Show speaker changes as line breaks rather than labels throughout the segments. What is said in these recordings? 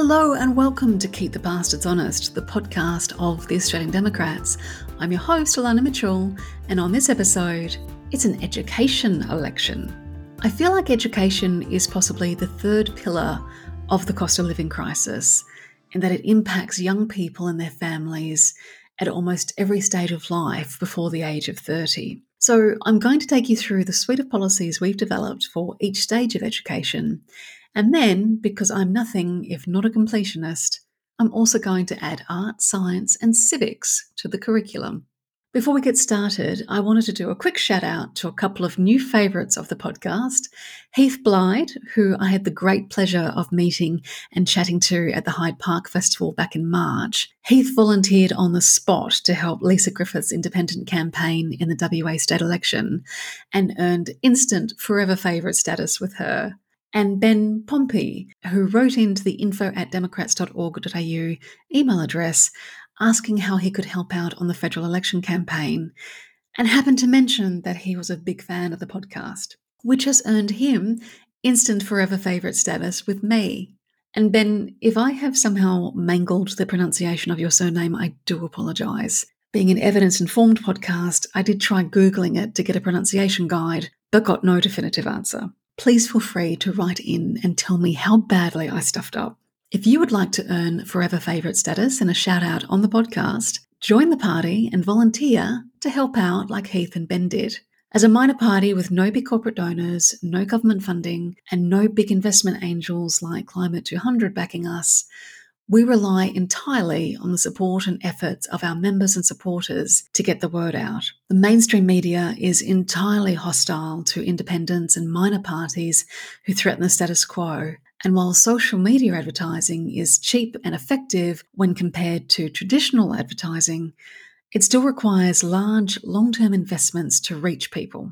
Hello and welcome to Keep the Bastards Honest, the podcast of the Australian Democrats. I'm your host, Alana Mitchell, and on this episode, it's an education election. I feel like education is possibly the third pillar of the cost of living crisis, in that it impacts young people and their families at almost every stage of life before the age of 30. So I'm going to take you through the suite of policies we've developed for each stage of education. And then, because I'm nothing if not a completionist, I'm also going to add art, science, and civics to the curriculum. Before we get started, I wanted to do a quick shout out to a couple of new favourites of the podcast. Heath Blyde, who I had the great pleasure of meeting and chatting to at the Hyde Park Festival back in March. Heath volunteered on the spot to help Lisa Griffith's independent campaign in the WA state election and earned instant forever favourite status with her. And Ben Pompey, who wrote into the info@democrats.org.au email address asking how he could help out on the federal election campaign, and happened to mention that he was a big fan of the podcast, which has earned him instant forever favourite status with me. And Ben, if I have somehow mangled the pronunciation of your surname, I do apologise. Being an evidence-informed podcast, I did try Googling it to get a pronunciation guide, but got no definitive answer. Please feel free to write in and tell me how badly I stuffed up. If you would like to earn forever favourite status and a shout out on the podcast, join the party and volunteer to help out like Heath and Ben did. As a minor party with no big corporate donors, no government funding, and no big investment angels like Climate 200 backing us, we rely entirely on the support and efforts of our members and supporters to get the word out. The mainstream media is entirely hostile to independents and minor parties who threaten the status quo. And while social media advertising is cheap and effective when compared to traditional advertising, it still requires large, long-term investments to reach people.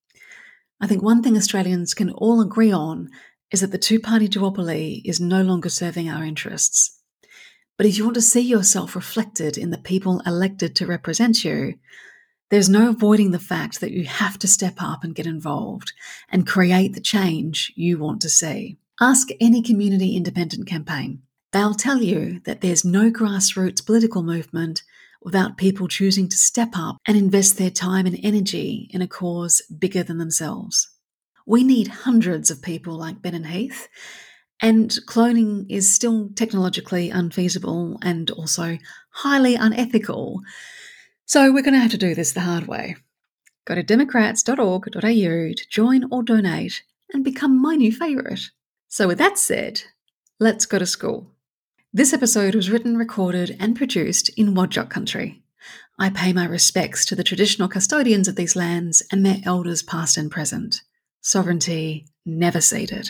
I think one thing Australians can all agree on is that the two-party duopoly is no longer serving our interests. But if you want to see yourself reflected in the people elected to represent you, there's no avoiding the fact that you have to step up and get involved and create the change you want to see. Ask any community independent campaign. They'll tell you that there's no grassroots political movement without people choosing to step up and invest their time and energy in a cause bigger than themselves. We need hundreds of people like Ben and Heath, and cloning is still technologically unfeasible and also highly unethical. So we're going to have to do this the hard way. Go to democrats.org.au to join or donate and become my new favourite. So with that said, let's go to school. This episode was written, recorded and produced in Whadjuk country. I pay my respects to the traditional custodians of these lands and their elders past and present. Sovereignty never ceded.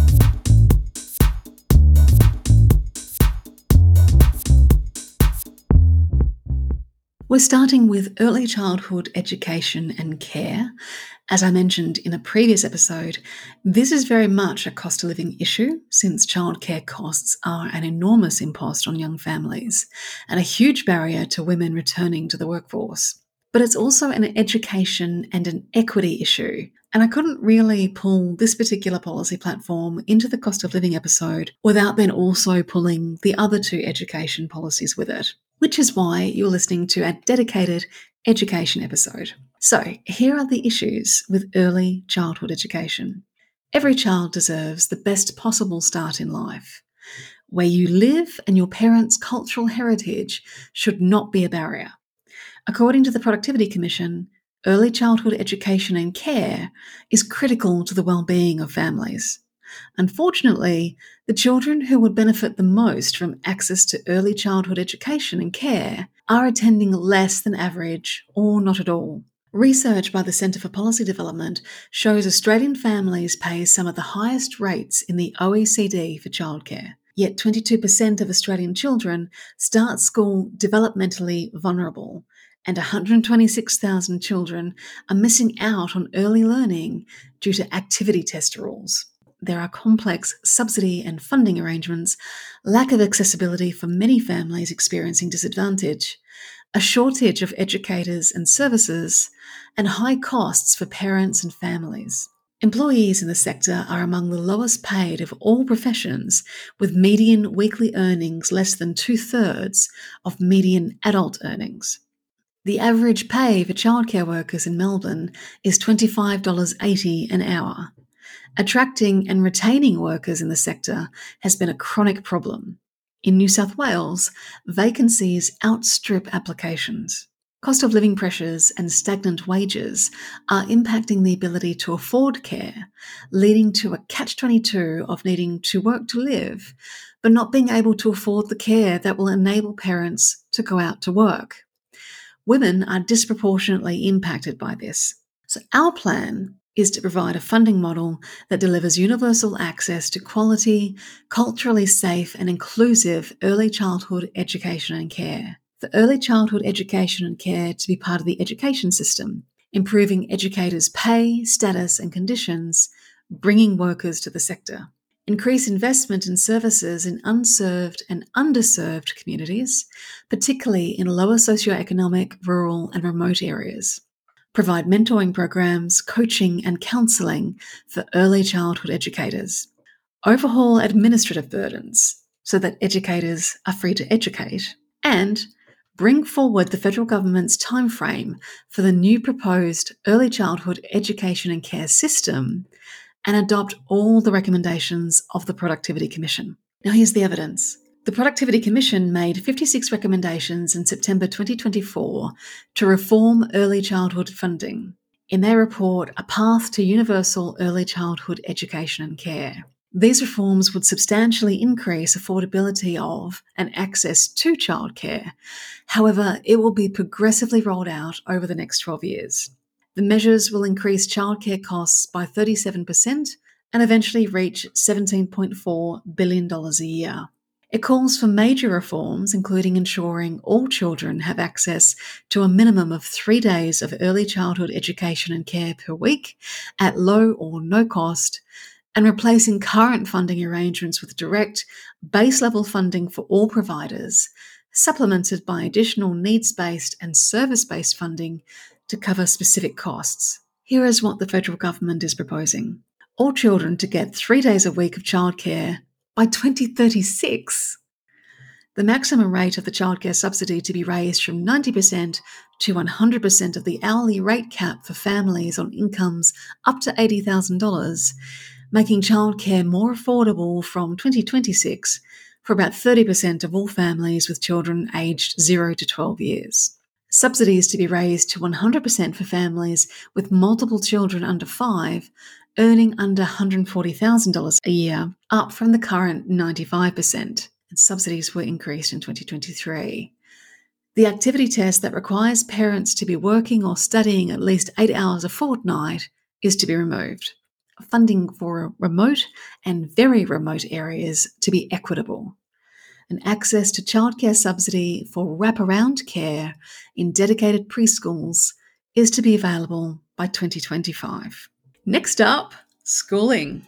We're starting with early childhood education and care. As I mentioned in a previous episode, this is very much a cost of living issue since childcare costs are an enormous impost on young families and a huge barrier to women returning to the workforce. But it's also an education and an equity issue, and I couldn't really pull this particular policy platform into the cost of living episode without then also pulling the other two education policies with it, which is why you're listening to a dedicated education episode. So here are the issues with early childhood education. Every child deserves the best possible start in life. Where you live and your parents' cultural heritage should not be a barrier. According to the Productivity Commission, early childhood education and care is critical to the well-being of families. Unfortunately, the children who would benefit the most from access to early childhood education and care are attending less than average or not at all. Research by the Centre for Policy Development shows Australian families pay some of the highest rates in the OECD for childcare. Yet 22% of Australian children start school developmentally vulnerable, and 126,000 children are missing out on early learning due to activity test rules. There are complex subsidy and funding arrangements, lack of accessibility for many families experiencing disadvantage, a shortage of educators and services, and high costs for parents and families. Employees in the sector are among the lowest paid of all professions, with median weekly earnings less than 2/3 of median adult earnings. The average pay for childcare workers in Melbourne is $25.80 an hour. Attracting and retaining workers in the sector has been a chronic problem. In New South Wales, vacancies outstrip applications. Cost of living pressures and stagnant wages are impacting the ability to afford care, leading to a catch-22 of needing to work to live, but not being able to afford the care that will enable parents to go out to work. Women are disproportionately impacted by this. So our plan is to provide a funding model that delivers universal access to quality, culturally safe and inclusive early childhood education and care. For early childhood education and care to be part of the education system, improving educators' pay, status and conditions, bringing workers to the sector. Increase investment in services in unserved and underserved communities, particularly in lower socioeconomic, rural and remote areas. Provide mentoring programs, coaching and counselling for early childhood educators. Overhaul administrative burdens so that educators are free to educate. And bring forward the federal government's timeframe for the new proposed early childhood education and care system and adopt all the recommendations of the Productivity Commission. Now here's the evidence. The Productivity Commission made 56 recommendations in September 2024 to reform early childhood funding in their report, A Path to Universal Early Childhood Education and Care. These reforms would substantially increase affordability of and access to childcare. However, it will be progressively rolled out over the next 12 years. The measures will increase childcare costs by 37% and eventually reach $17.4 billion a year. It calls for major reforms, including ensuring all children have access to a minimum of 3 days of early childhood education and care per week at low or no cost, and replacing current funding arrangements with direct, base-level funding for all providers, supplemented by additional needs-based and service-based funding to cover specific costs. Here is what the federal government is proposing. All children to get 3 days a week of childcare by 2036. The maximum rate of the childcare subsidy to be raised from 90% to 100% of the hourly rate cap for families on incomes up to $80,000, making childcare more affordable from 2026 for about 30% of all families with children aged 0 to 12 years. Subsidies to be raised to 100% for families with multiple children under 5, earning under $140,000 a year, up from the current 95%. And subsidies were increased in 2023. The activity test that requires parents to be working or studying at least 8 hours a fortnight is to be removed. Funding for remote and very remote areas to be equitable. And access to childcare subsidy for wraparound care in dedicated preschools is to be available by 2025. Next up, schooling.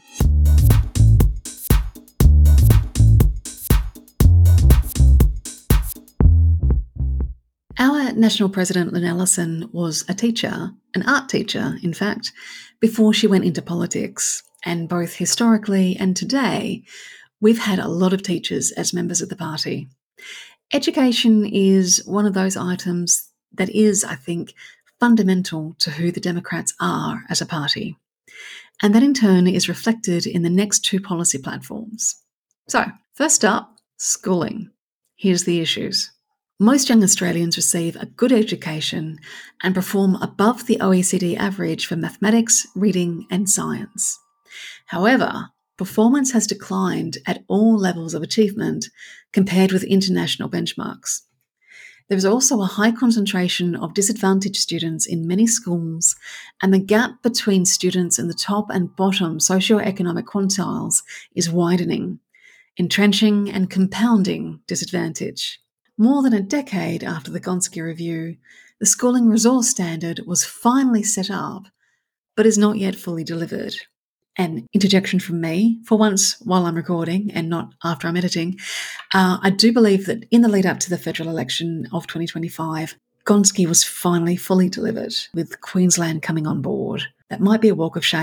Our National President, Lynne Ellison, was a teacher, an art teacher, in fact, before she went into politics. And both historically and today, we've had a lot of teachers as members of the party. Education is one of those items that is, I think, fundamental to who the Democrats are as a party. And that in turn is reflected in the next two policy platforms. So, first up, schooling. Here's the issues. Most young Australians receive a good education and perform above the OECD average for mathematics, reading, and science. However, performance has declined at all levels of achievement compared with international benchmarks. There is also a high concentration of disadvantaged students in many schools, and the gap between students in the top and bottom socioeconomic quintiles is widening, entrenching and compounding disadvantage. More than a decade after the Gonski Review, the Schooling Resource Standard was finally set up, but is not yet fully delivered. An interjection from me, for once while I'm recording and not after I'm editing, I do believe that in the lead up to the federal election of 2025, Gonski was finally fully delivered, with Queensland coming on board. That might be a walk of shame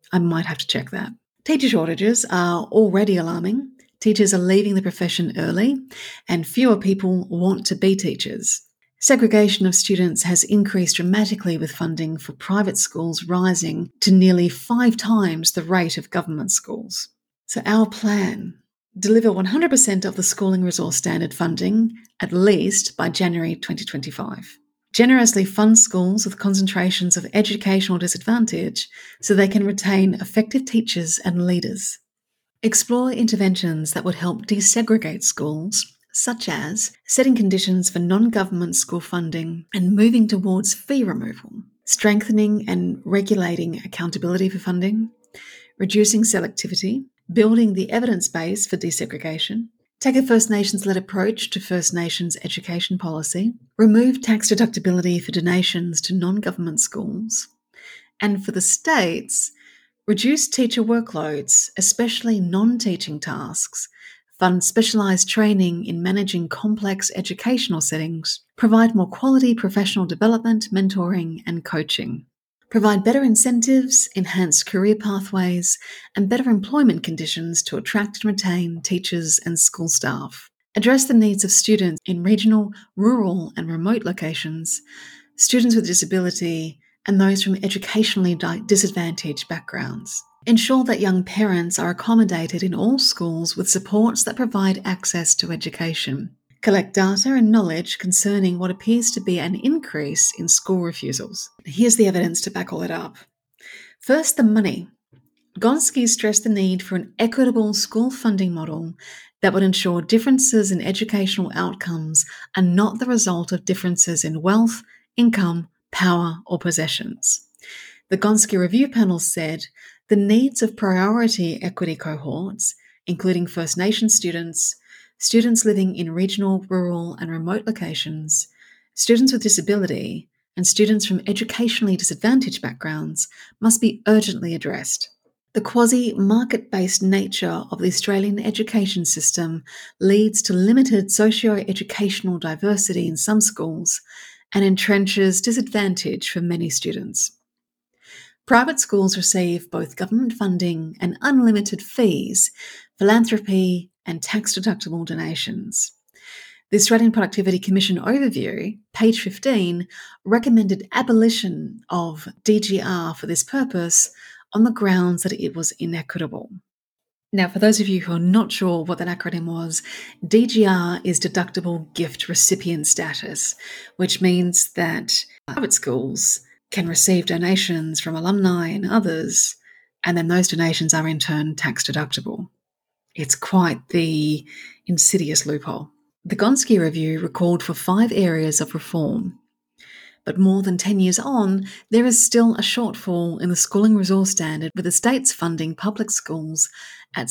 I might have to check that. Teacher shortages are already alarming. Teachers are leaving the profession early, and fewer people want to be teachers. Segregation of students has increased dramatically, with funding for private schools rising to nearly 5 times the rate of government schools. So our plan: deliver 100% of the Schooling Resource Standard funding, at least by January 2025. Generously fund schools with concentrations of educational disadvantage so they can retain effective teachers and leaders. Explore interventions that would help desegregate schools, such as setting conditions for non-government school funding and moving towards fee removal, strengthening and regulating accountability for funding, reducing selectivity, building the evidence base for desegregation, take a First Nations-led approach to First Nations education policy, remove tax deductibility for donations to non-government schools, and for the states, reduce teacher workloads, especially non-teaching tasks, fund specialised training in managing complex educational settings, provide more quality professional development, mentoring, and coaching. Provide better incentives, enhance career pathways, and better employment conditions to attract and retain teachers and school staff. Address the needs of students in regional, rural, and remote locations, students with disability, and those from educationally disadvantaged backgrounds. Ensure that young parents are accommodated in all schools with supports that provide access to education. Collect data and knowledge concerning what appears to be an increase in school refusals. Here's the evidence to back all it up. First, the money. Gonski stressed the need for an equitable school funding model that would ensure differences in educational outcomes are not the result of differences in wealth, income, power, or possessions. The Gonski Review Panel said the needs of priority equity cohorts, including First Nations students, students living in regional, rural, and remote locations, students with disability, and students from educationally disadvantaged backgrounds, must be urgently addressed. The quasi-market-based nature of the Australian education system leads to limited socio-educational diversity in some schools and entrenches disadvantage for many students. Private schools receive both government funding and unlimited fees, philanthropy, and tax-deductible donations. The Australian Productivity Commission overview, page 15, recommended abolition of DGR for this purpose on the grounds that it was inequitable. Now, for those of you who are not sure what that acronym was, DGR is Deductible Gift Recipient Status, which means that private schools can receive donations from alumni and others, and then those donations are in turn tax deductible. It's quite the insidious loophole. The Gonski Review recalled for 5 areas of reform. But more than 10 years on, there is still a shortfall in the Schooling Resource Standard, with the states funding public schools at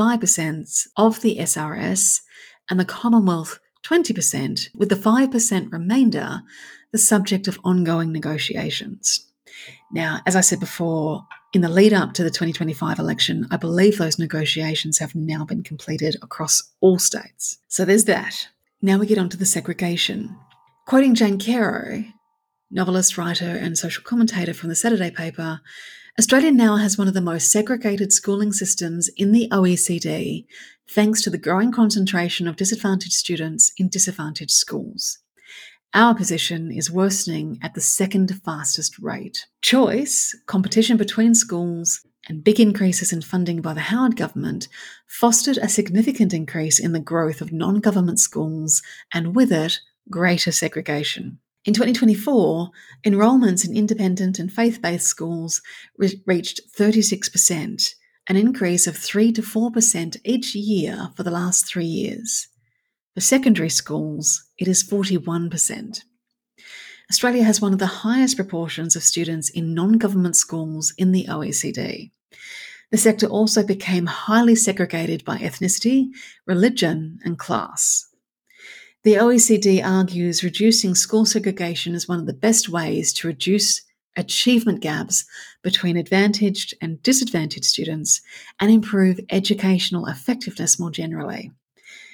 75% of the SRS and the Commonwealth 20%, with the 5% remainder the subject of ongoing negotiations. Now, as I said before, in the lead up to the 2025 election, I believe those negotiations have now been completed across all states. So there's that. Now we get on to the segregation. Quoting Jane Caro, novelist, writer, and social commentator from the Saturday paper, Australia now has one of the most segregated schooling systems in the OECD, thanks to the growing concentration of disadvantaged students in disadvantaged schools. Our position is worsening at the second fastest rate. Choice, competition between schools, and big increases in funding by the Howard government fostered a significant increase in the growth of non-government schools and with it, greater segregation. In 2024, enrolments in independent and faith-based schools reached 36%, an increase of 3 to 4% each year for the last 3 years. For secondary schools, it is 41%. Australia has one of the highest proportions of students in non-government schools in the OECD. The sector also became highly segregated by ethnicity, religion, and class. The OECD argues reducing school segregation is one of the best ways to reduce achievement gaps between advantaged and disadvantaged students and improve educational effectiveness more generally.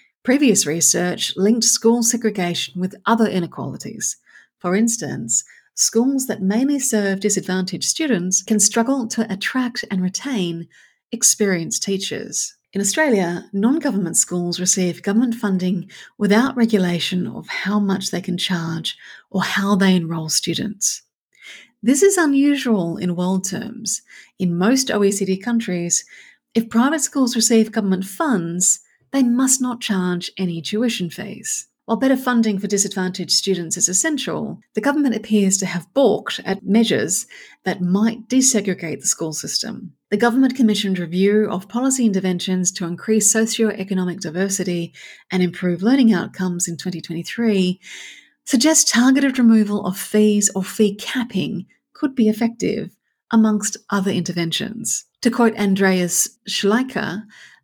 Previous research linked school segregation with other inequalities. For instance, schools that mainly serve disadvantaged students can struggle to attract and retain experienced teachers. In Australia, non-government schools receive government funding without regulation of how much they can charge or how they enrol students. This is unusual in world terms. In most OECD countries, if private schools receive government funds, they must not charge any tuition fees. While better funding for disadvantaged students is essential, the government appears to have balked at measures that might desegregate the school system. The government-commissioned review of policy interventions to increase socio-economic diversity and improve learning outcomes in 2023 suggests targeted removal of fees or fee capping could be effective, amongst other interventions. To quote Andreas Schleicher,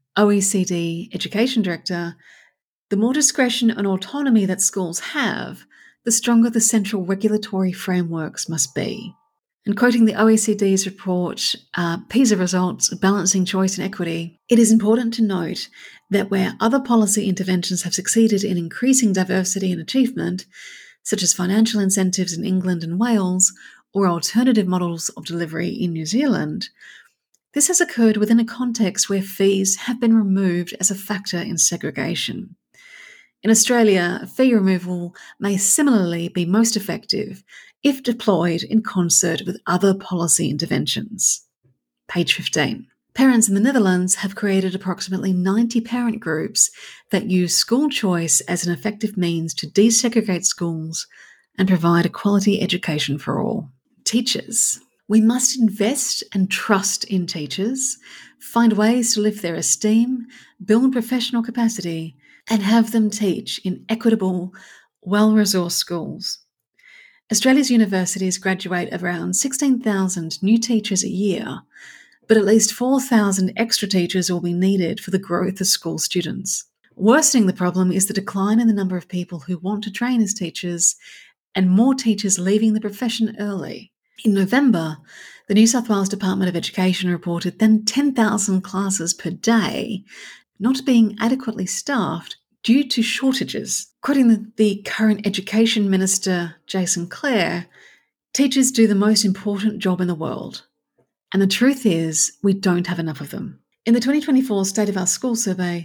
OECD Education Director, the more discretion and autonomy that schools have, the stronger the central regulatory frameworks must be. And quoting the OECD's report, PISA Results, Balancing Choice and Equity, it is important to note that where other policy interventions have succeeded in increasing diversity and achievement, such as financial incentives in England and Wales, or alternative models of delivery in New Zealand, this has occurred within a context where fees have been removed as a factor in segregation. In Australia, fee removal may similarly be most effective if deployed in concert with other policy interventions. Page 15. Parents in the Netherlands have created approximately 90 parent groups that use school choice as an effective means to desegregate schools and provide a quality education for all. Teachers. We must invest and trust in teachers, find ways to lift their esteem, build professional capacity, and have them teach in equitable, well-resourced schools. Australia's universities graduate around 16,000 new teachers a year, but at least 4,000 extra teachers will be needed for the growth of school students. Worsening the problem is the decline in the number of people who want to train as teachers and more teachers leaving the profession early. In November, the New South Wales Department of Education reported then 10,000 classes per day not being adequately staffed due to shortages. Quoting the current Education Minister, Jason Clare, teachers do the most important job in the world. And the truth is, we don't have enough of them. In the 2024 State of Our School survey,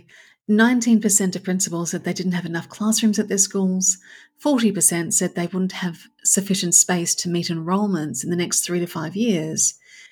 19% of principals said they didn't have enough classrooms at their schools, 40% said they wouldn't have sufficient space to meet enrolments in the next 3 to 5 years.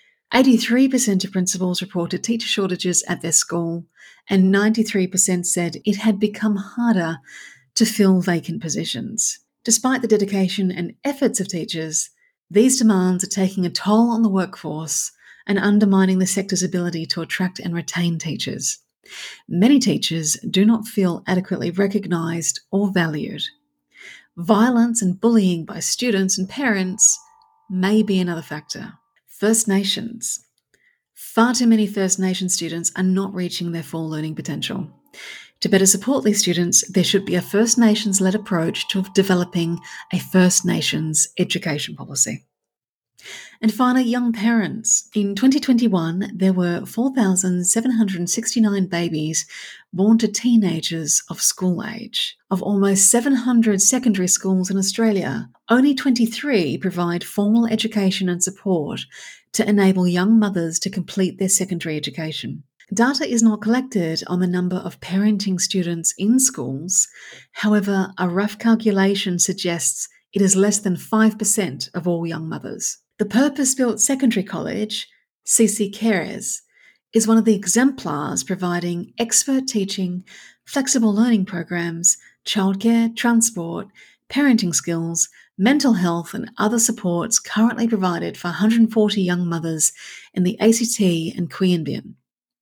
83% of principals reported teacher shortages at their school, and 93% said it had become harder to fill vacant positions. Despite the dedication and efforts of teachers, these demands are taking a toll on the workforce and undermining the sector's ability to attract and retain teachers. Many teachers do not feel adequately recognised or valued. Violence and bullying by students and parents may be another factor. First Nations. Far too many First Nation students are not reaching their full learning potential. To better support these students, there should be a First Nations-led approach to developing a First Nations education policy. And finally, young parents. In 2021, there were 4,769 babies born to teenagers of school age. Of almost 700 secondary schools in Australia, only 23 provide formal education and support to enable young mothers to complete their secondary education. Data is not collected on the number of parenting students in schools. However, a rough calculation suggests it is less than 5% of all young mothers. The Purpose-Built Secondary College, CC Cares, is one of the exemplars providing expert teaching, flexible learning programs, childcare, transport, parenting skills, mental health and other supports currently provided for 140 young mothers in the ACT and Queanbeyan.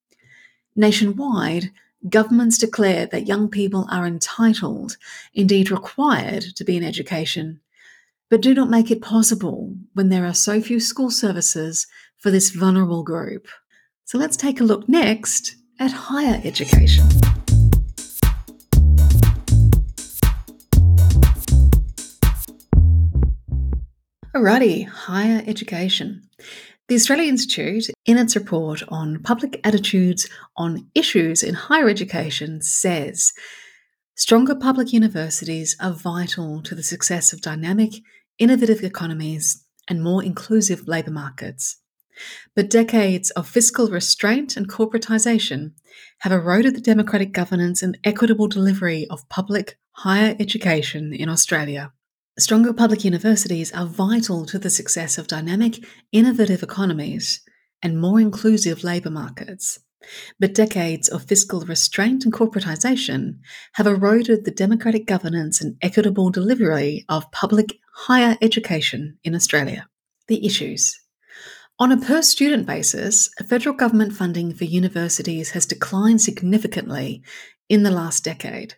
Nationwide, governments declare that young people are entitled, indeed required, to be in education, but do not make it possible when there are so few school services for this vulnerable group. So let's take a look next at higher education. Alrighty, higher education. The Australia Institute, in its report on public attitudes on issues in higher education, says stronger public universities are vital to the success of dynamic, innovative economies, and more inclusive labour markets. But decades of fiscal restraint and corporatisation have eroded the democratic governance and equitable delivery of public higher education in Australia. Stronger public universities are vital to the success of dynamic, innovative economies and more inclusive labour markets. But decades of fiscal restraint and corporatisation have eroded the democratic governance and equitable delivery of public higher education in Australia. The issues. On a per-student basis, federal government funding for universities has declined significantly in the last decade.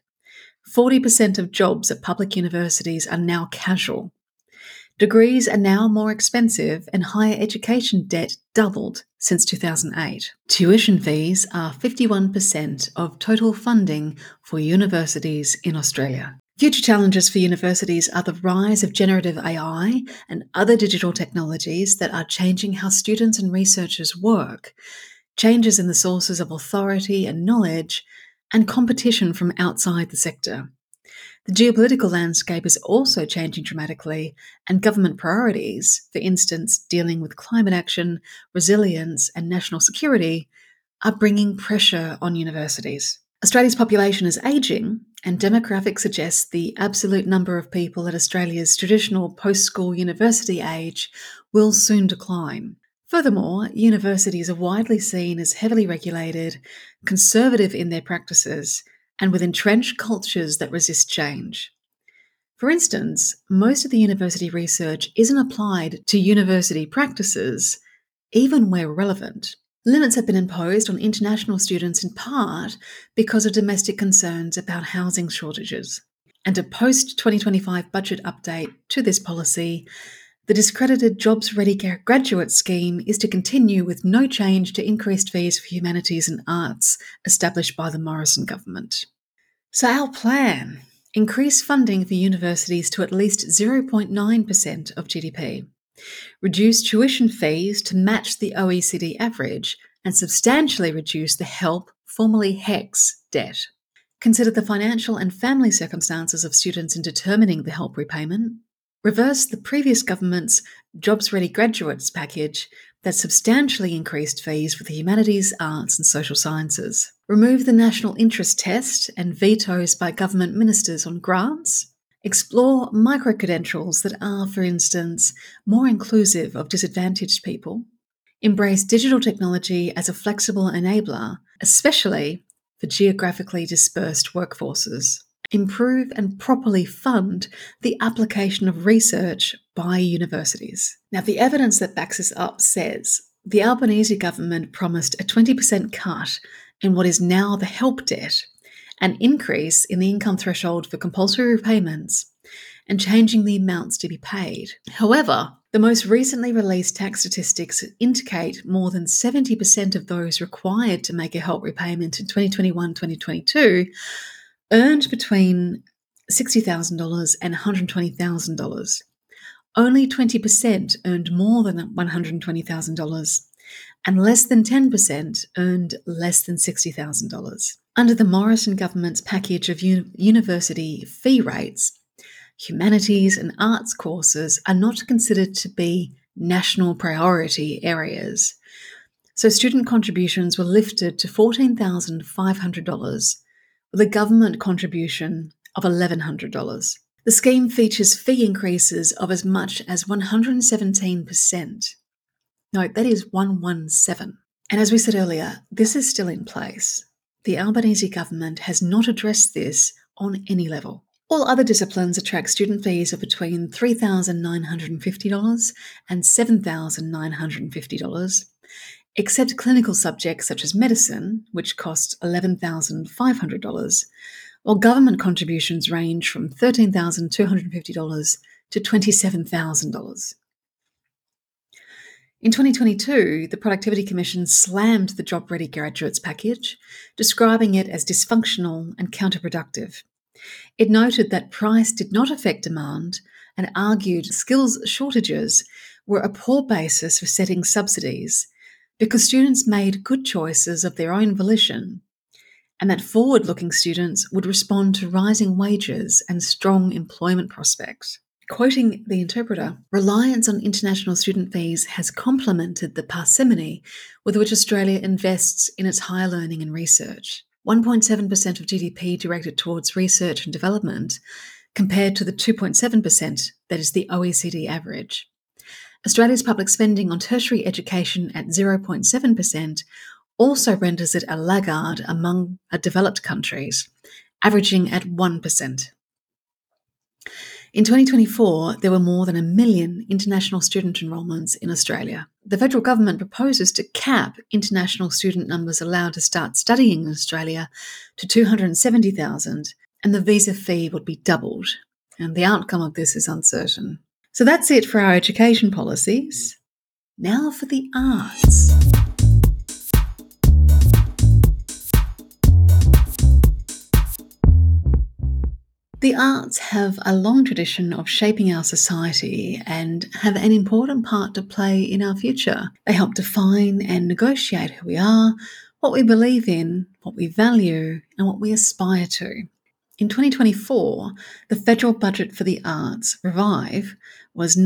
40% of jobs at public universities are now casual. Degrees are now more expensive and higher education debt doubled since 2008. Tuition fees are 51% of total funding for universities in Australia. Future challenges for universities are the rise of generative AI and other digital technologies that are changing how students and researchers work, changes in the sources of authority and knowledge, and competition from outside the sector. The geopolitical landscape is also changing dramatically, and government priorities, for instance, dealing with climate action, resilience, and national security, are bringing pressure on universities. Australia's population is ageing, and demographics suggest the absolute number of people at Australia's traditional post-school university age will soon decline. Furthermore, universities are widely seen as heavily regulated, conservative in their practices, and with entrenched cultures that resist change. For instance, most of the university research isn't applied to university practices, even where relevant. Limits have been imposed on international students in part because of domestic concerns about housing shortages. And a post-2025 budget update to this policy, the discredited Jobs Ready graduate scheme is to continue with no change to increased fees for humanities and arts established by the Morrison government. So our plan: increase funding for universities to at least 0.9% of GDP, reduce tuition fees to match the OECD average, and substantially reduce the HELP, formerly HECS, debt. Consider the financial and family circumstances of students in determining the HELP repayment. Reverse the previous government's Jobs Ready Graduates package that substantially increased fees for the humanities, arts, and social sciences. Remove the national interest test and vetoes by government ministers on grants. Explore micro-credentials that are, for instance, more inclusive of disadvantaged people. Embrace digital technology as a flexible enabler, especially for geographically dispersed workforces. Improve and properly fund the application of research by universities. Now, the evidence that backs this up says the Albanese government promised a 20% cut in what is now the HELP debt, an increase in the income threshold for compulsory repayments, and changing the amounts to be paid. However, the most recently released tax statistics indicate more than 70% of those required to make a HELP repayment in 2021-2022 earned between $60,000 and $120,000. Only 20% earned more than $120,000, and less than 10% earned less than $60,000. Under the Morrison government's package of university fee rates, humanities and arts courses are not considered to be national priority areas. So student contributions were lifted to $14,500, with a government contribution of $1,100. The scheme features fee increases of as much as 117%. Note, that is 117. And as we said earlier, this is still in place. The Albanese government has not addressed this on any level. All other disciplines attract student fees of between $3,950 and $7,950, except clinical subjects such as medicine, which costs $11,500, while government contributions range from $13,250 to $27,000. In 2022, the Productivity Commission slammed the Job Ready Graduates package, describing it as dysfunctional and counterproductive. It noted that price did not affect demand and argued skills shortages were a poor basis for setting subsidies because students made good choices of their own volition, and that forward-looking students would respond to rising wages and strong employment prospects. Quoting the interpreter, reliance on international student fees has complemented the parsimony with which Australia invests in its higher learning and research. 1.7% of GDP directed towards research and development, compared to the 2.7% that is the OECD average. Australia's public spending on tertiary education at 0.7% also renders it a laggard among developed countries, averaging at 1%. In 2024, there were more than 1 million international student enrolments in Australia. The federal government proposes to cap international student numbers allowed to start studying in Australia to 270,000, and the visa fee would be doubled. And the outcome of this is uncertain. So that's it for our education policies. Now for the arts. The arts have a long tradition of shaping our society and have an important part to play in our future. They help define and negotiate who we are, what we believe in, what we value, and what we aspire to. In 2024, the federal budget for the arts, Revive, was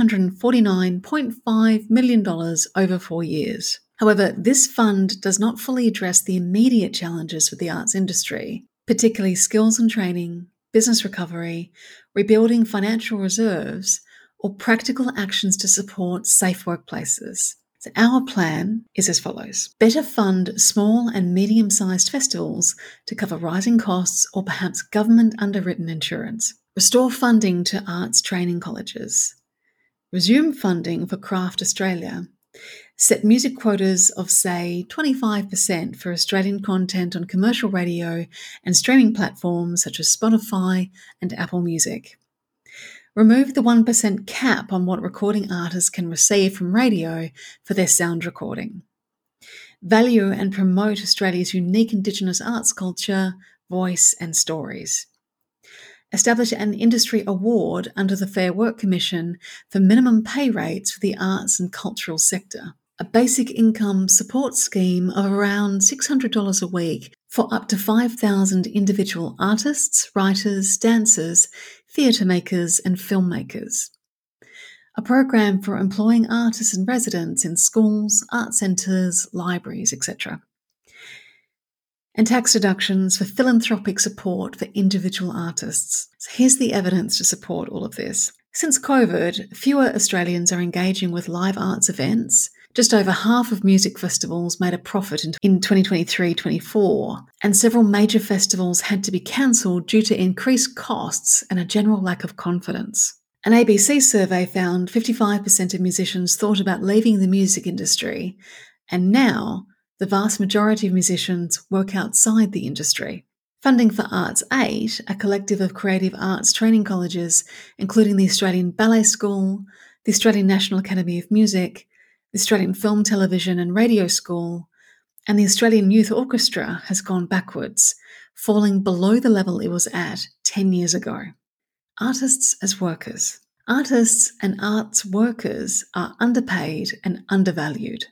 $949.5 million over 4 years. However, this fund does not fully address the immediate challenges for the arts industry, particularly skills and training, business recovery, rebuilding financial reserves, or practical actions to support safe workplaces. So our plan is as follows. Better fund small and medium-sized festivals to cover rising costs or perhaps government underwritten insurance. Restore funding to arts training colleges. Resume funding for Craft Australia. Set music quotas of, say, 25% for Australian content on commercial radio and streaming platforms such as Spotify and Apple Music. Remove the 1% cap on what recording artists can receive from radio for their sound recording. Value and promote Australia's unique Indigenous arts culture, voice and stories. Establish an industry award under the Fair Work Commission for minimum pay rates for the arts and cultural sector. A basic income support scheme of around $600 a week for up to 5,000 individual artists, writers, dancers, theatre makers and filmmakers. A program for employing artists and residents in schools, art centres, libraries, etc. And tax deductions for philanthropic support for individual artists. So here's the evidence to support all of this. Since COVID, fewer Australians are engaging with live arts events. Just over half of music festivals made a profit in 2023-24, and several major festivals had to be cancelled due to increased costs and a general lack of confidence. An ABC survey found 55% of musicians thought about leaving the music industry, and now the vast majority of musicians work outside the industry. Funding for Arts 8, a collective of creative arts training colleges, including the Australian Ballet School, the Australian National Academy of Music, the Australian Film, Television and Radio School, and the Australian Youth Orchestra has gone backwards, falling below the level it was at 10 years ago. Artists as workers. Artists and arts workers are underpaid and undervalued.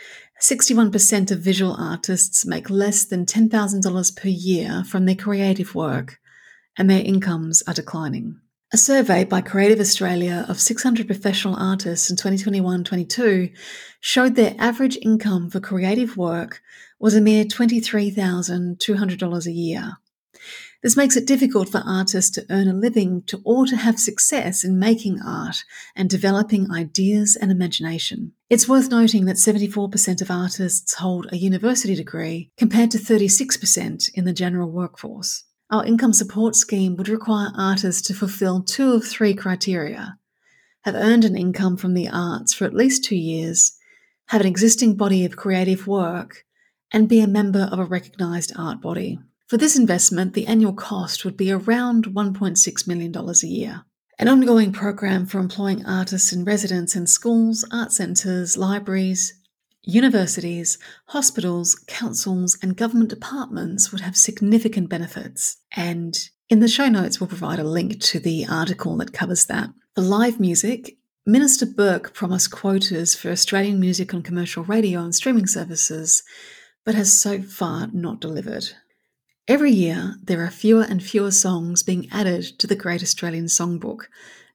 61% of visual artists make less than $10,000 per year from their creative work, and their incomes are declining. A survey by Creative Australia of 600 professional artists in 2021-22 showed their average income for creative work was a mere $23,200 a year. This makes it difficult for artists to earn a living or to have success in making art and developing ideas and imagination. It's worth noting that 74% of artists hold a university degree compared to 36% in the general workforce. Our income support scheme would require artists to fulfill 2 of 3 criteria: have earned an income from the arts for at least 2 years, have an existing body of creative work, and be a member of a recognised art body. For this investment, the annual cost would be around $1.6 million a year. An ongoing program for employing artists in residence in schools, art centres, libraries, universities, hospitals, councils, and government departments would have significant benefits. And in the show notes, we'll provide a link to the article that covers that. For live music, Minister Burke promised quotas for Australian music on commercial radio and streaming services, but has so far not delivered. Every year, there are fewer and fewer songs being added to the Great Australian Songbook,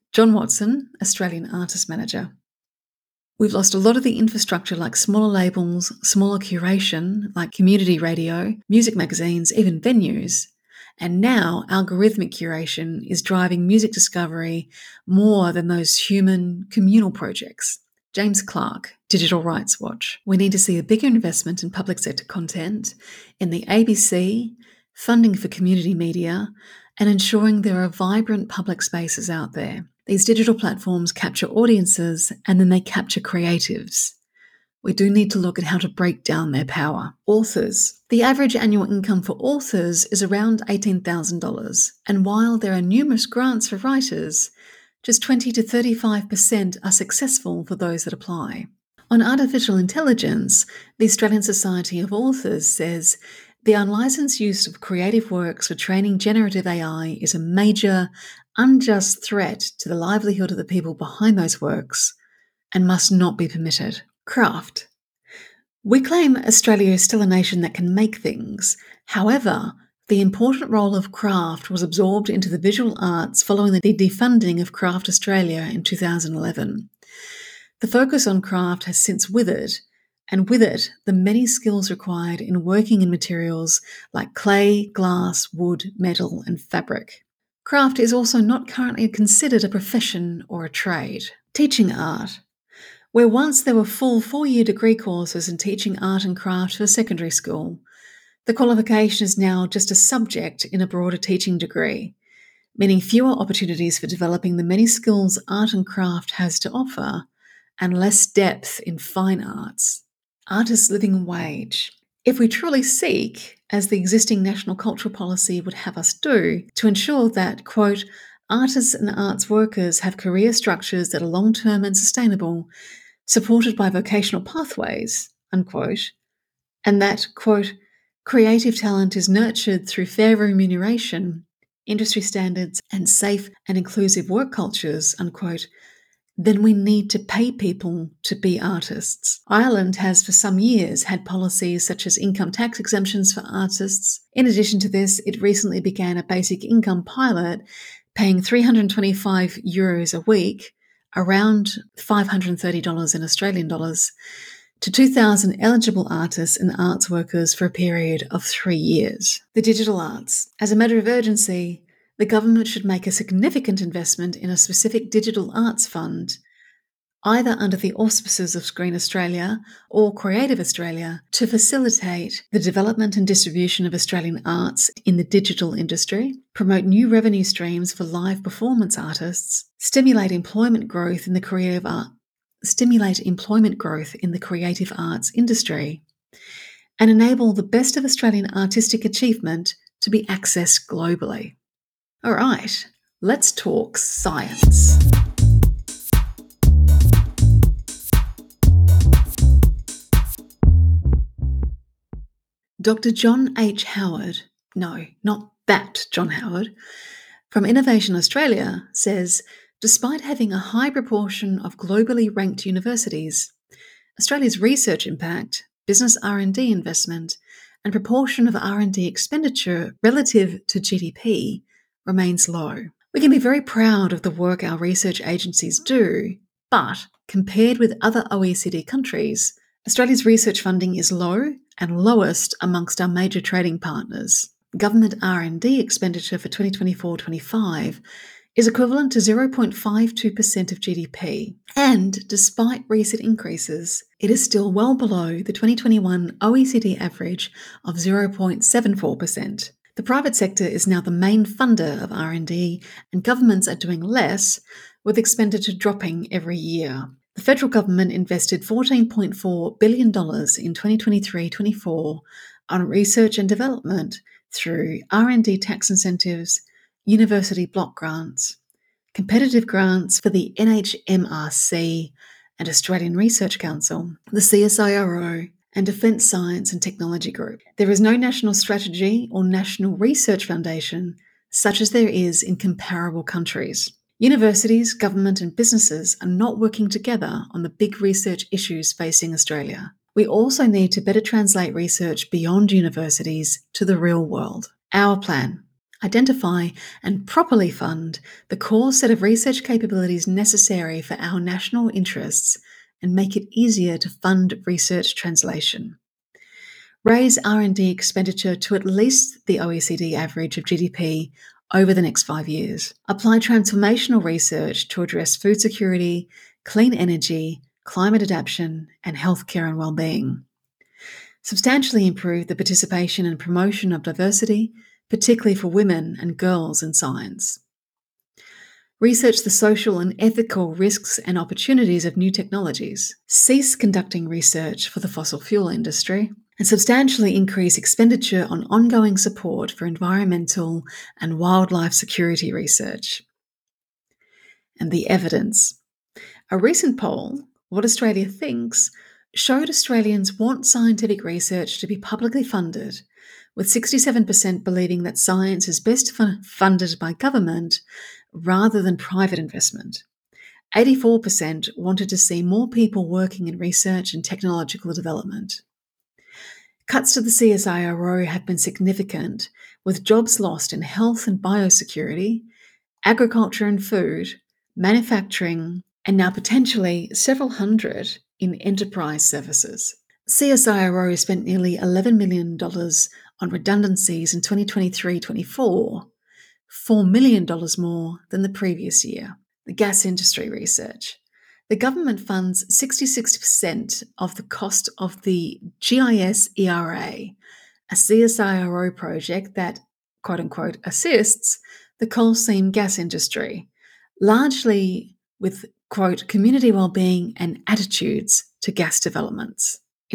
John Watson, Australian Artist Manager. We've lost a lot of the infrastructure like smaller labels, smaller curation like community radio, music magazines, even venues. And now algorithmic curation is driving music discovery more than those human communal projects. James Clark, Digital Rights Watch. We need to see a bigger investment in public sector content, in the ABC, funding for community media, and ensuring there are vibrant public spaces out there. These digital platforms capture audiences and then they capture creatives. We do need to look at how to break down their power. Authors. The average annual income for authors is around $18,000, and while there are numerous grants for writers, just 20 to 35% are successful for those that apply. On artificial intelligence, the Australian Society of Authors says the unlicensed use of creative works for training generative AI is a major, unjust threat to the livelihood of the people behind those works and must not be permitted. Craft. We claim Australia is still a nation that can make things. However, the important role of craft was absorbed into the visual arts following the defunding of Craft Australia in 2011. The focus on craft has since withered, and with it, the many skills required in working in materials like clay, glass, wood, metal, and fabric. Craft is also not currently considered a profession or a trade. Teaching art. Where once there were full 4-year degree courses in teaching art and craft for secondary school, the qualification is now just a subject in a broader teaching degree, meaning fewer opportunities for developing the many skills art and craft has to offer, and less depth in fine arts. Artists' living wage. If we truly seek, as the existing national cultural policy would have us do, to ensure that, quote, artists and arts workers have career structures that are long-term and sustainable, supported by vocational pathways, unquote, and that, quote, creative talent is nurtured through fair remuneration, industry standards, and safe and inclusive work cultures, unquote, then we need to pay people to be artists. Ireland has for some years had policies such as income tax exemptions for artists. In addition to this, it recently began a basic income pilot paying €325 a week, around $530 in Australian dollars, to 2,000 eligible artists and arts workers for a period of 3 years. The digital arts. As a matter of urgency, the government should make a significant investment in a specific digital arts fund, either under the auspices of Screen Australia or Creative Australia, to facilitate the development and distribution of Australian arts in the digital industry, promote new revenue streams for live performance artists, stimulate employment growth in the creative arts industry, and enable the best of Australian artistic achievement to be accessed globally. All right, let's talk science. Dr. John H. Howard, no, not that John Howard, from Innovation Australia says, despite having a high proportion of globally ranked universities, Australia's research impact, business R&D investment, and proportion of R&D expenditure relative to GDP remains low. We can be very proud of the work our research agencies do, but compared with other OECD countries, Australia's research funding is low and lowest amongst our major trading partners. Government R&D expenditure for 2024-25 is equivalent to 0.52% of GDP, and despite recent increases, it is still well below the 2021 OECD average of 0.74%. The private sector is now the main funder of R&D, and governments are doing less, with expenditure dropping every year. The federal government invested $14.4 billion in 2023-24 on research and development through R&D tax incentives, university block grants, competitive grants for the NHMRC and Australian Research Council, the CSIRO, and Defence Science and Technology Group. There is no national strategy or national research foundation such as there is in comparable countries. Universities, government and businesses are not working together on the big research issues facing Australia. We also need to better translate research beyond universities to the real world. Our plan. identify and properly fund the core set of research capabilities necessary for our national interests, and make it easier to fund research translation. Raise R&D expenditure to at least the OECD average of GDP over the next 5 years. Apply transformational research to address food security, clean energy, climate adaptation, and healthcare and well-being. Substantially improve the participation and promotion of diversity, particularly for women and girls in science. Research the social and ethical risks and opportunities of new technologies. Cease conducting research for the fossil fuel industry, and substantially increase expenditure on ongoing support for environmental and wildlife security research. And the evidence. A recent poll, What Australia Thinks, showed Australians want scientific research to be publicly funded, with 67% believing that science is best funded by government rather than private investment. 84% wanted to see more people working in research and technological development. Cuts to the CSIRO have been significant, with jobs lost in health and biosecurity, agriculture and food, manufacturing, and now potentially several hundred in enterprise services. CSIRO spent nearly $11 million on redundancies in 2023-24, $4 million more than the previous year. The gas industry research. The government funds 66% of the cost of the GIS ERA, a CSIRO project that, quote-unquote, assists the coal seam gas industry, largely with, quote, community well-being and attitudes to gas developments. In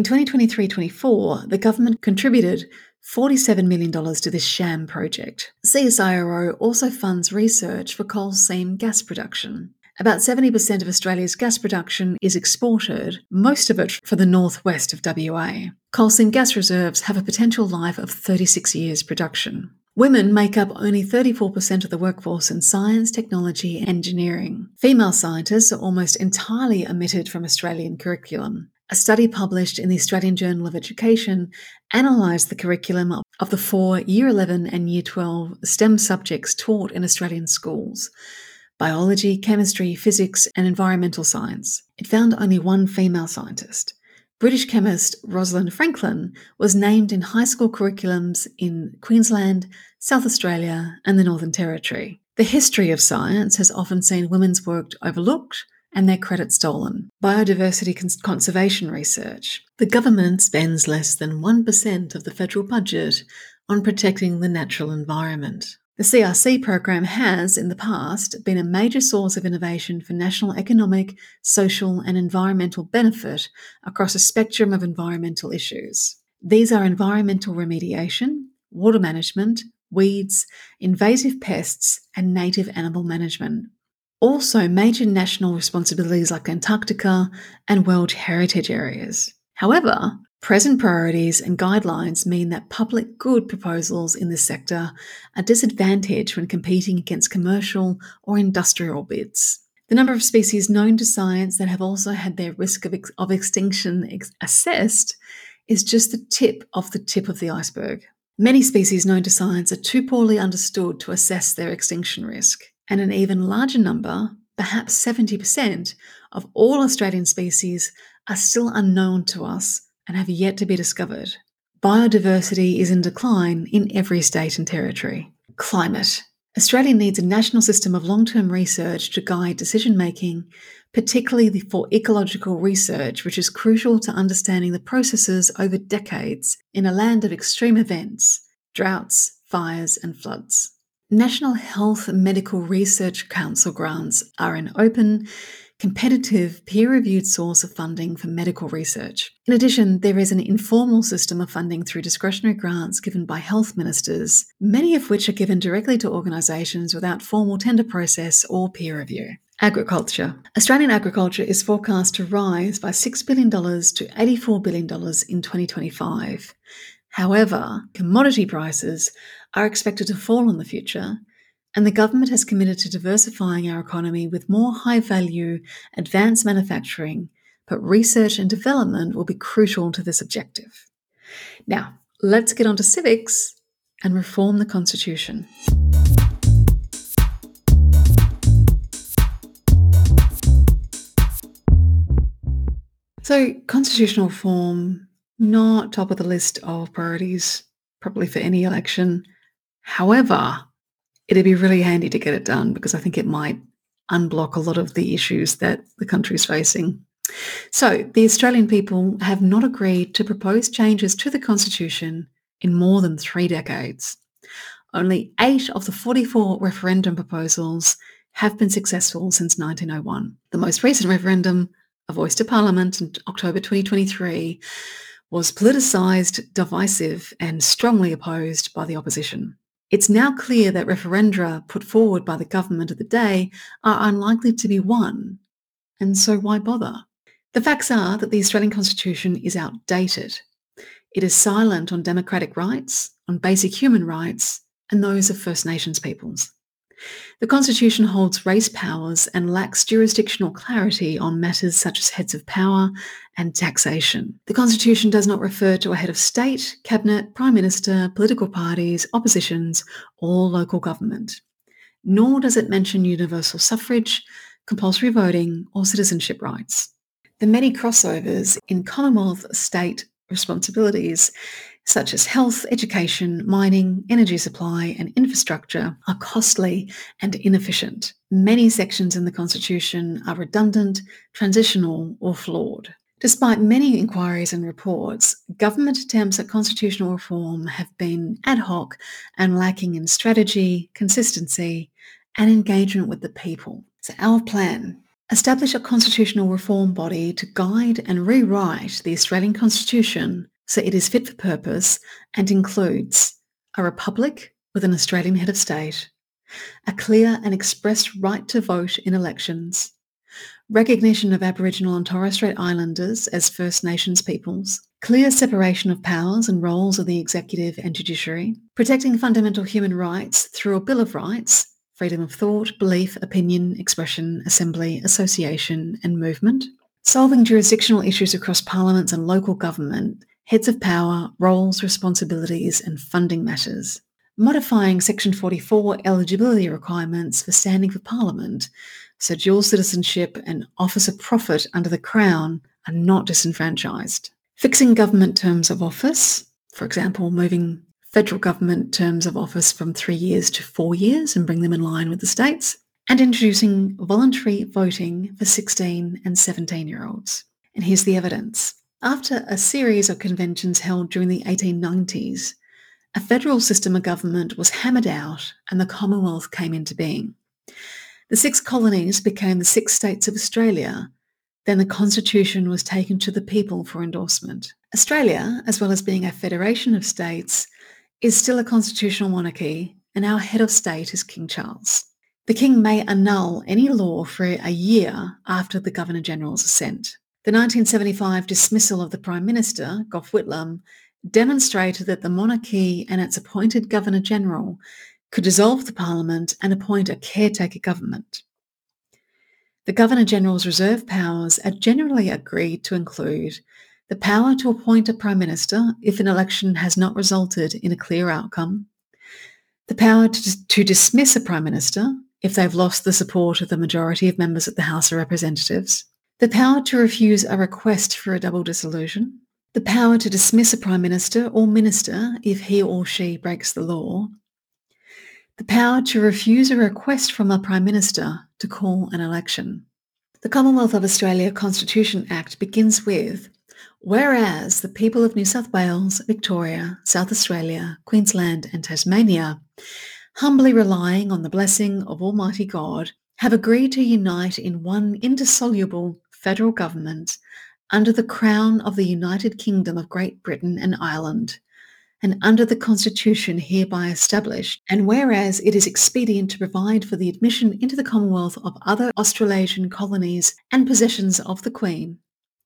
2023-24, the government contributed $47 million to this sham project. CSIRO also funds research for coal seam gas production. About 70% of Australia's gas production is exported, most of it for the northwest of WA. Coal seam gas reserves have a potential life of 36 years production. Women make up only 34% of the workforce in science, technology, and engineering. Female scientists are almost entirely omitted from Australian curriculum. A study published in the Australian Journal of Education analysed the curriculum of the 4 Year 11 and Year 12 STEM subjects taught in Australian schools: biology, chemistry, physics, and environmental science. It found only one female scientist. British chemist Rosalind Franklin was named in high school curriculums in Queensland, South Australia, and the Northern Territory. The history of science has often seen women's work overlooked and their credit stolen. Biodiversity conservation research. The government spends less than 1% of the federal budget on protecting the natural environment. The CRC program has, in the past, been a major source of innovation for national economic, social, and environmental benefit across a spectrum of environmental issues. These are environmental remediation, water management, weeds, invasive pests, and native animal management. Also, major national responsibilities like Antarctica and World Heritage Areas. However, present priorities and guidelines mean that public good proposals in this sector are disadvantaged when competing against commercial or industrial bids. The number of species known to science that have also had their risk of extinction assessed is just the tip of the iceberg. Many species known to science are too poorly understood to assess their extinction risk, and an even larger number, perhaps 70%, of all Australian species are still unknown to us and have yet to be discovered. Biodiversity is in decline in every state and territory. Climate. Australia needs a national system of long-term research to guide decision-making, particularly for ecological research, which is crucial to understanding the processes over decades in a land of extreme events, droughts, fires, and floods. National Health and Medical Research Council grants are an open, competitive, peer-reviewed source of funding for medical research. In addition, there is an informal system of funding through discretionary grants given by health ministers, many of which are given directly to organisations without formal tender process or peer review. Agriculture. Australian agriculture is forecast to rise by $6 billion to $84 billion in 2025. However, commodity prices are expected to fall in the future, and the government has committed to diversifying our economy with more high-value, advanced manufacturing, but research and development will be crucial to this objective. Now, let's get on to civics and reform the Constitution. So, constitutional reform, not top of the list of priorities, probably for any election. However, it'd be really handy to get it done because I think it might unblock a lot of the issues that the country is facing. So, the Australian people have not agreed to propose changes to the Constitution in more than 3 decades. Only 8 of the 44 referendum proposals have been successful since 1901. The most recent referendum, A Voice to Parliament in October 2023, was politicised, divisive and strongly opposed by the opposition. It's now clear that referenda put forward by the government of the day are unlikely to be won, and so why bother? The facts are that the Australian Constitution is outdated. It is silent on democratic rights, on basic human rights, and those of First Nations peoples. The Constitution holds race powers and lacks jurisdictional clarity on matters such as heads of power and taxation. The Constitution does not refer to a head of state, cabinet, prime minister, political parties, oppositions, or local government. Nor does it mention universal suffrage, compulsory voting, or citizenship rights. The many crossovers in Commonwealth state responsibilities such as health, education, mining, energy supply and infrastructure are costly and inefficient. Many sections in the Constitution are redundant, transitional or flawed. Despite many inquiries and reports, government attempts at constitutional reform have been ad hoc and lacking in strategy, consistency and engagement with the people. So our plan: establish a constitutional reform body to guide and rewrite the Australian Constitution so it is fit for purpose and includes a republic with an Australian head of state, a clear and expressed right to vote in elections, recognition of Aboriginal and Torres Strait Islanders as First Nations peoples, clear separation of powers and roles of the executive and judiciary, protecting fundamental human rights through a Bill of Rights, freedom of thought, belief, opinion, expression, assembly, association and movement, solving jurisdictional issues across parliaments and local government, heads of power, roles, responsibilities and funding matters, modifying Section 44 eligibility requirements for standing for Parliament so dual citizenship and office of profit under the Crown are not disenfranchised, fixing government terms of office, for example, moving federal government terms of office from 3 years to 4 years and bring them in line with the states, and introducing voluntary voting for 16 and 17-year-olds. And here's the evidence. After a series of conventions held during the 1890s, a federal system of government was hammered out and the Commonwealth came into being. The 6 colonies became the 6 states of Australia. Then the Constitution was taken to the people for endorsement. Australia, as well as being a federation of states, is still a constitutional monarchy, and our head of state is King Charles. The King may annul any law for a year after the Governor-General's assent. The 1975 dismissal of the Prime Minister, Gough Whitlam, demonstrated that the monarchy and its appointed Governor-General could dissolve the Parliament and appoint a caretaker government. The Governor-General's reserve powers are generally agreed to include the power to appoint a Prime Minister if an election has not resulted in a clear outcome, the power to dismiss a Prime Minister if they've lost the support of the majority of members of the House of Representatives, the power to refuse a request for a double dissolution, the power to dismiss a Prime Minister or Minister if he or she breaks the law, the power to refuse a request from a Prime Minister to call an election. The Commonwealth of Australia Constitution Act begins with, whereas the people of New South Wales, Victoria, South Australia, Queensland and Tasmania, humbly relying on the blessing of Almighty God, have agreed to unite in one indissoluble federal government under the Crown of the United Kingdom of Great Britain and Ireland, and under the Constitution hereby established, and whereas it is expedient to provide for the admission into the Commonwealth of other Australasian colonies and possessions of the Queen,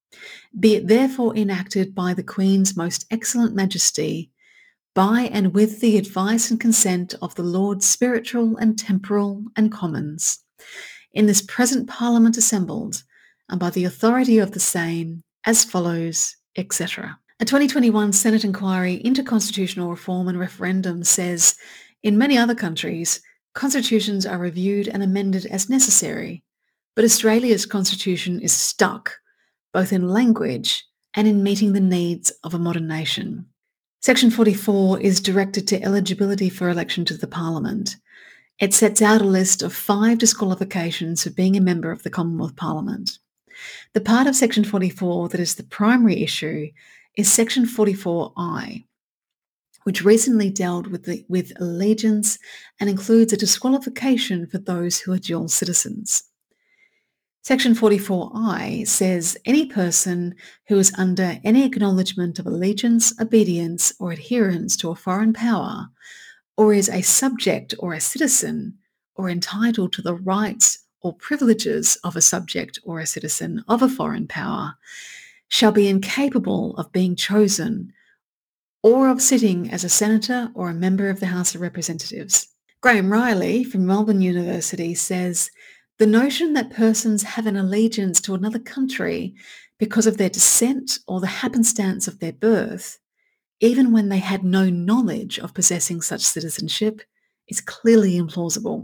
be it therefore enacted by the Queen's most excellent Majesty, by and with the advice and consent of the Lords Spiritual and Temporal and Commons, in this present Parliament assembled, and by the authority of the same, as follows, etc. A 2021 Senate inquiry into constitutional reform and referendum says in many other countries, constitutions are reviewed and amended as necessary, but Australia's constitution is stuck, both in language and in meeting the needs of a modern nation. Section 44 is directed to eligibility for election to the Parliament. It sets out a list of 5 disqualifications for being a member of the Commonwealth Parliament. The part of Section 44 that is the primary issue is Section 44I, which recently dealt with allegiance and includes a disqualification for those who are dual citizens. Section 44I says any person who is under any acknowledgement of allegiance, obedience, or adherence to a foreign power, or is a subject or a citizen, or entitled to the rights or privileges of a subject or a citizen of a foreign power, shall be incapable of being chosen or of sitting as a senator or a member of the House of Representatives. Graham Riley from Melbourne University says, the notion that persons have an allegiance to another country because of their descent or the happenstance of their birth, even when they had no knowledge of possessing such citizenship, is clearly implausible.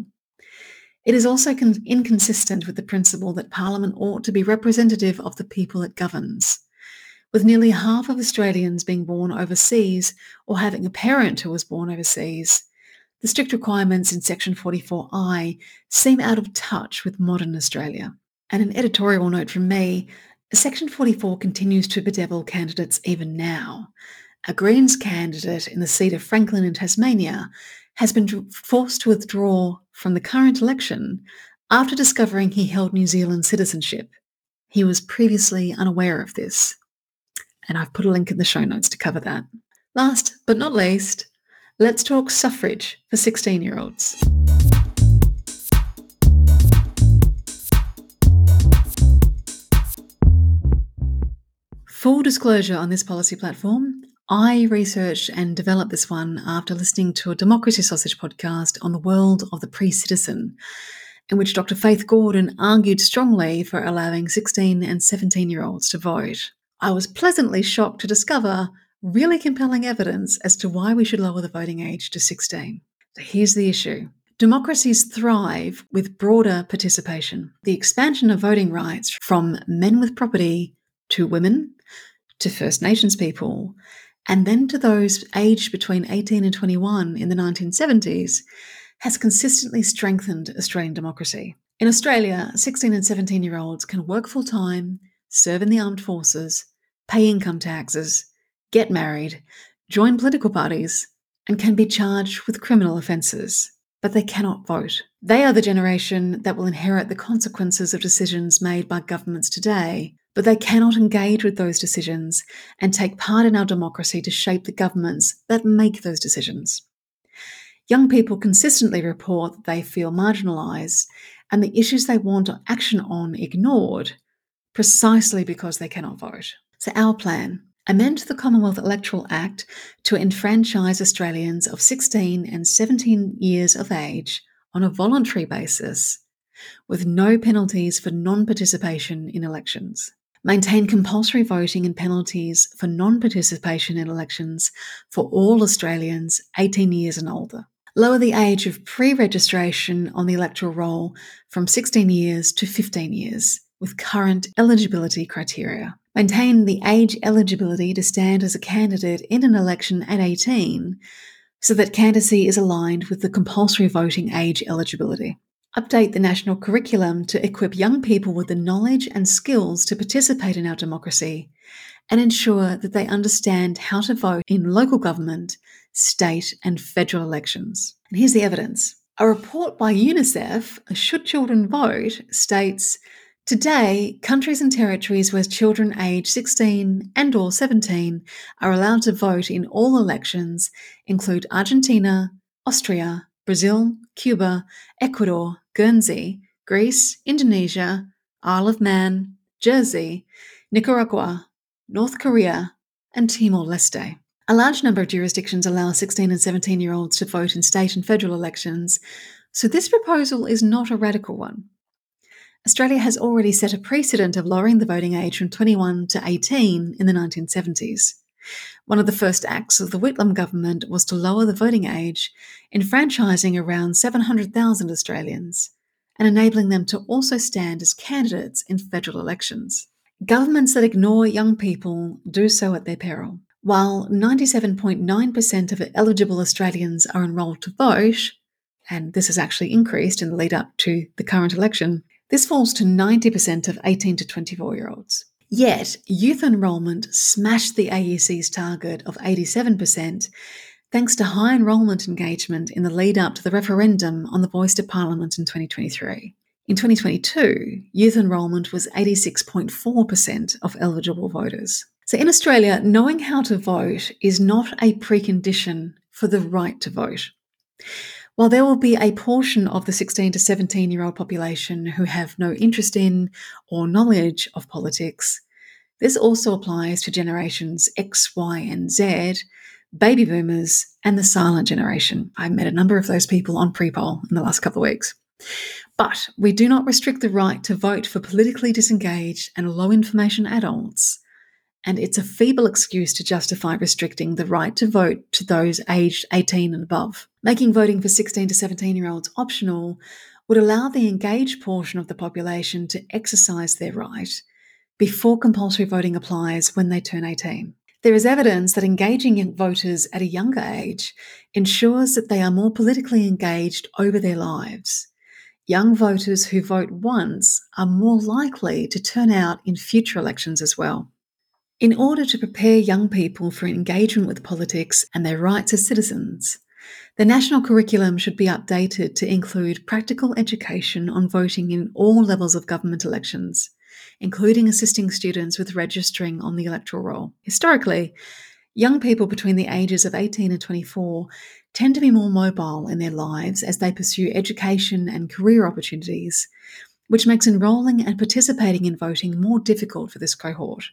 It is also inconsistent with the principle that Parliament ought to be representative of the people it governs. With nearly half of Australians being born overseas or having a parent who was born overseas, the strict requirements in Section 44I seem out of touch with modern Australia. And an editorial note from me, Section 44 continues to bedevil candidates even now. A Greens candidate in the seat of Franklin in Tasmania has been forced to withdraw from the current election after discovering he held New Zealand citizenship. He was previously unaware of this. And I've put a link in the show notes to cover that. Last but not least, let's talk suffrage for 16-year-olds. Full disclosure on this policy platform, I researched and developed this one after listening to a Democracy Sausage podcast on the world of the pre-citizen, in which Dr. Faith Gordon argued strongly for allowing 16 and 17-year-olds to vote. I was pleasantly shocked to discover really compelling evidence as to why we should lower the voting age to 16. So here's the issue. Democracies thrive with broader participation. The expansion of voting rights from men with property to women, to First Nations people, and then to those aged between 18 and 21 in the 1970s has consistently strengthened Australian democracy. In Australia, 16 and 17-year-olds can work full-time, serve in the armed forces, pay income taxes, get married, join political parties, and can be charged with criminal offences. But they cannot vote. They are the generation that will inherit the consequences of decisions made by governments today, but they cannot engage with those decisions and take part in our democracy to shape the governments that make those decisions. Young people consistently report that they feel marginalised and the issues they want action on ignored, precisely because they cannot vote. So our plan: amend the Commonwealth Electoral Act to enfranchise Australians of 16 and 17 years of age on a voluntary basis, with no penalties for non-participation in elections. Maintain compulsory voting and penalties for non-participation in elections for all Australians 18 years and older. Lower the age of pre-registration on the electoral roll from 16 years to 15 years, with current eligibility criteria. Maintain the age eligibility to stand as a candidate in an election at 18, so that candidacy is aligned with the compulsory voting age eligibility. Update the national curriculum to equip young people with the knowledge and skills to participate in our democracy, and ensure that they understand how to vote in local government, state and federal elections. And here's the evidence. A report by UNICEF, Should Children Vote, states, today, countries and territories where children aged 16 and or 17 are allowed to vote in all elections include Argentina, Austria, Brazil, Cuba, Ecuador, Guernsey, Greece, Indonesia, Isle of Man, Jersey, Nicaragua, North Korea, and Timor-Leste. A large number of jurisdictions allow 16 and 17-year-olds to vote in state and federal elections, so this proposal is not a radical one. Australia has already set a precedent of lowering the voting age from 21 to 18 in the 1970s. One of the first acts of the Whitlam government was to lower the voting age, enfranchising around 700,000 Australians and enabling them to also stand as candidates in federal elections. Governments that ignore young people do so at their peril. While 97.9% of eligible Australians are enrolled to vote, and this has actually increased in the lead up to the current election, this falls to 90% of 18 to 24-year-olds. Yet, youth enrolment smashed the AEC's target of 87% thanks to high enrolment engagement in the lead up to the referendum on the Voice to Parliament in 2023. In 2022, youth enrolment was 86.4% of eligible voters. So in Australia, knowing how to vote is not a precondition for the right to vote. While there will be a portion of the 16 to 17-year-old population who have no interest in or knowledge of politics, this also applies to generations X, Y, and Z, baby boomers, and the silent generation. I met a number of those people on pre-poll in the last couple of weeks. But we do not restrict the right to vote for politically disengaged and low-information adults, and it's a feeble excuse to justify restricting the right to vote to those aged 18 and above. Making voting for 16 to 17-year-olds optional would allow the engaged portion of the population to exercise their right before compulsory voting applies when they turn 18. There is evidence that engaging young voters at a younger age ensures that they are more politically engaged over their lives. Young voters who vote once are more likely to turn out in future elections as well. In order to prepare young people for engagement with politics and their rights as citizens, the national curriculum should be updated to include practical education on voting in all levels of government elections, including assisting students with registering on the electoral roll. Historically, young people between the ages of 18 and 24 tend to be more mobile in their lives as they pursue education and career opportunities, which makes enrolling and participating in voting more difficult for this cohort.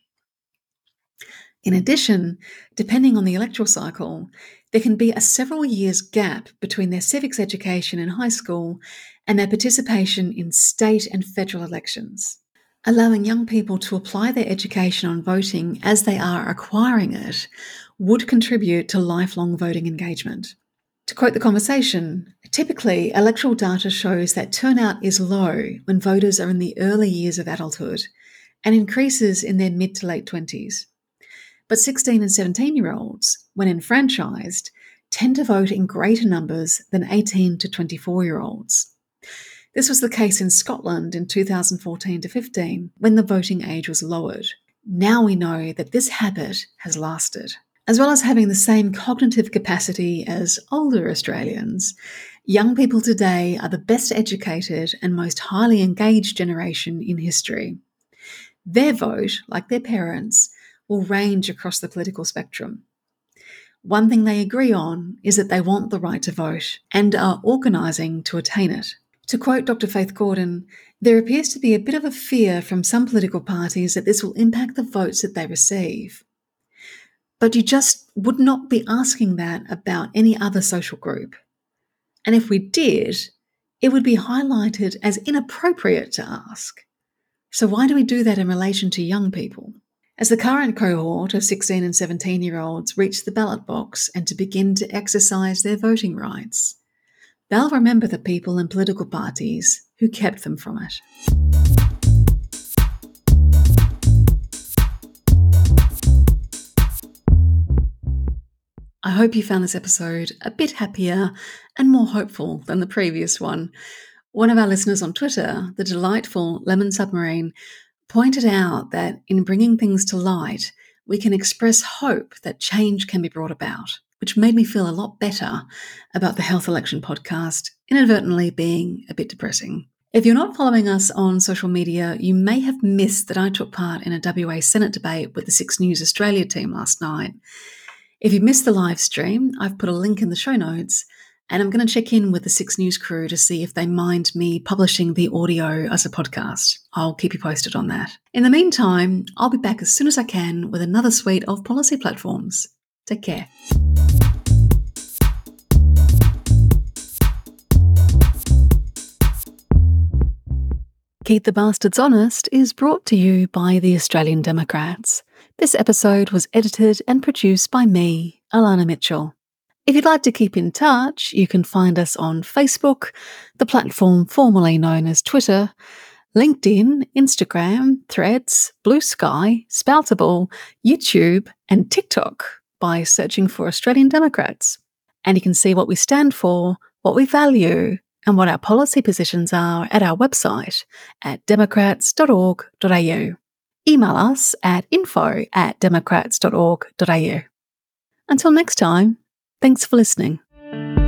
In addition, depending on the electoral cycle, there can be a several years gap between their civics education in high school and their participation in state and federal elections. Allowing young people to apply their education on voting as they are acquiring it would contribute to lifelong voting engagement. To quote the conversation, typically electoral data shows that turnout is low when voters are in the early years of adulthood and increases in their mid to late 20s. But 16 and 17-year-olds, when enfranchised, tend to vote in greater numbers than 18 to 24-year-olds. This was the case in Scotland in 2014 to 15, when the voting age was lowered. Now we know that this habit has lasted. As well as having the same cognitive capacity as older Australians, young people today are the best educated and most highly engaged generation in history. Their vote, like their parents', will range across the political spectrum. One thing they agree on is that they want the right to vote and are organising to attain it. To quote Dr. Faith Gordon, there appears to be a bit of a fear from some political parties that this will impact the votes that they receive. But you just would not be asking that about any other social group. And if we did, it would be highlighted as inappropriate to ask. So why do we do that in relation to young people? As the current cohort of 16 and 17-year-olds reach the ballot box and to begin to exercise their voting rights, they'll remember the people and political parties who kept them from it. I hope you found this episode a bit happier and more hopeful than the previous one. One of our listeners on Twitter, the delightful Lemon Submarine, pointed out that in bringing things to light, we can express hope that change can be brought about, which made me feel a lot better about the Health Election podcast, inadvertently being a bit depressing. If you're not following us on social media, you may have missed that I took part in a WA Senate debate with the 6 News Australia team last night. If you missed the live stream, I've put a link in the show notes, and I'm going to check in with the 6 News crew to see if they mind me publishing the audio as a podcast. I'll keep you posted on that. In the meantime, I'll be back as soon as I can with another suite of policy platforms. Take care. Keep the Bastards Honest is brought to you by the Australian Democrats. This episode was edited and produced by me, Alana Mitchell. If you'd like to keep in touch, you can find us on Facebook, the platform formerly known as Twitter, LinkedIn, Instagram, Threads, Blue Sky, Spoutable, YouTube, and TikTok by searching for Australian Democrats. And you can see what we stand for, what we value, and what our policy positions are at our website at democrats.org.au. Email us at info@democrats.org.au. Until next time, thanks for listening.